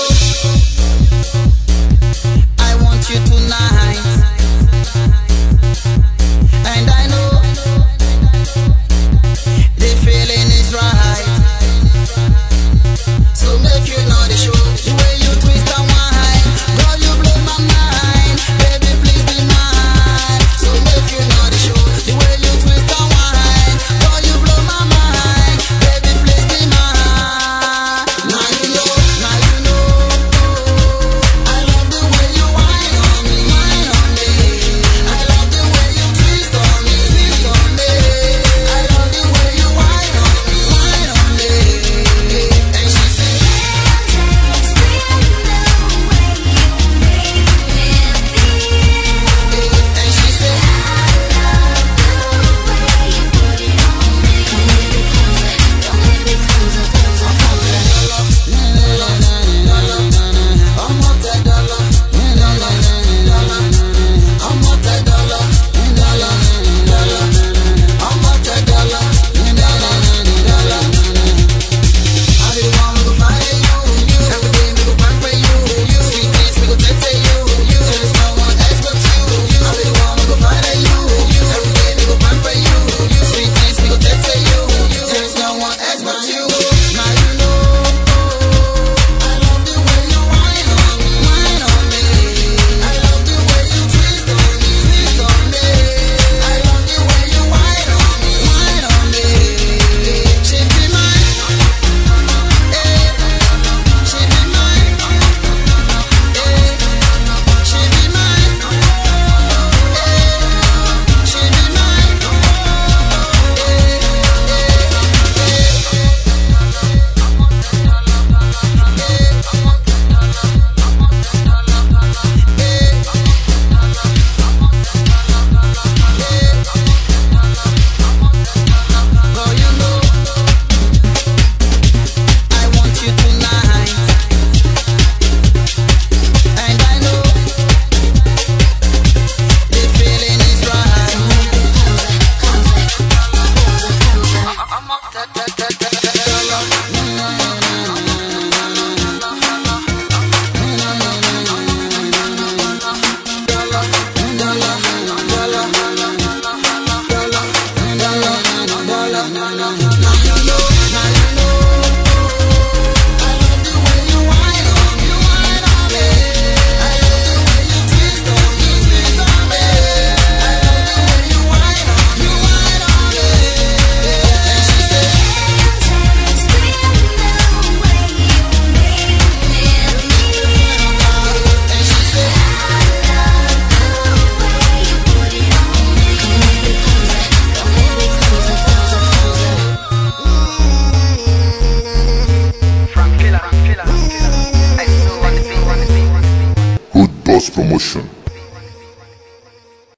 I want you tonight, and I know the feeling is right. So make you know the show, the way you twist and whine, girl, you blow my mind. Baby, please be mine. So make you know the show, the way you twist and whine, girl, you blow my mind. Baby, please be mine. Now you know, now you know. I love the way you whine on me, whine on me. I love the way you twist on me, twist on me. I love the way you whine on me, whine on me. And she said, and she said, Hood Boss Promotion.